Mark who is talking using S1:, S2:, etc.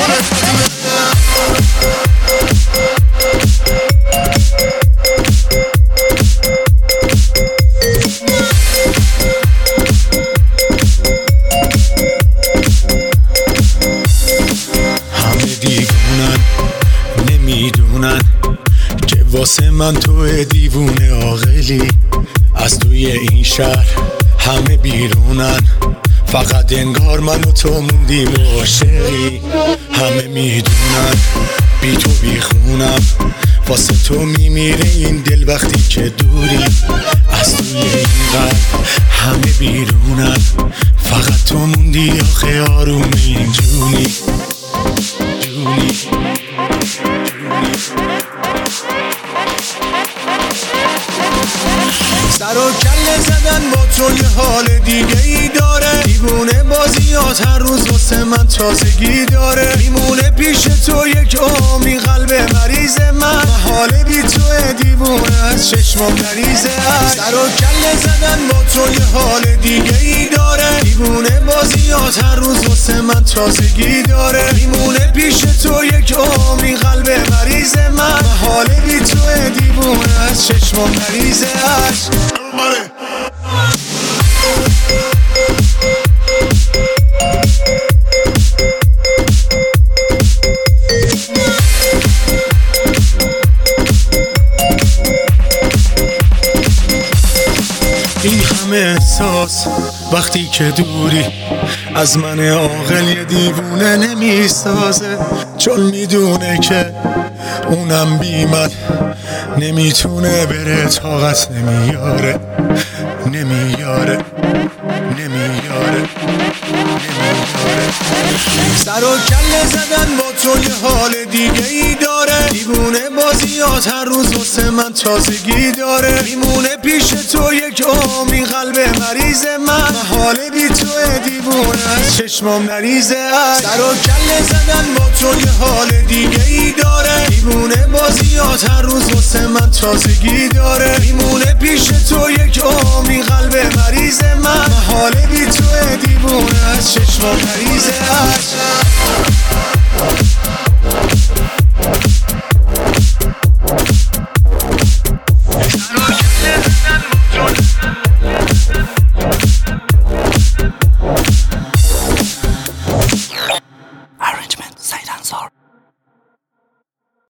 S1: نمیدونن که واسه من تو دیوونه عاقلی. از توی این شهر همه بیرونن، فقط انگار من و تو موندیم عاشقی. همه میدونن بی تو بیخونم، واسه تو میمیره این دل وقتی که دوری. از توی این قلب همه بیرونن، فقط تو موندی آخه آروم این جونی. سر و کله زدن با تو یه حال دیگه ای داره، دیوونه بازیات هر روز واسه من تازگی داره. میمونه پیش تو یک عمری قلب مریض من، حال بی تو دیوونه از چشمام نریزه. سر و کله زدن با تو یه حال دیگه ای داره، دیوونه بازیات هر روز واسه من تازگی داره. میمونه پیش تو یک عمری قلب مریض من، حال بی تو دیوونه از چشمام نریزه. این همه احساس وقتی که دوری، از من عاقل یه دیوونه نمیسازه. چون میدونه که اونم بی من نمیتونه بره، طاقت نمیاره. سر و کله زدن با تو یه حال دیگه ای داره، دیوونه بازیات هر روز واسه من تازگی داره. میمونه پیش تو یک عمری قلب مریض من، حال بی تو دیوونه از چشمام نریزه. سر و کله زدن با تو یه حال دیگه ای داره، دیوونه بازیات هر روز واسه من تازگی داره. میمونه پیش تو یک عمری قلب مریض من، حال بی تو دیوونه از چشمام نریزه.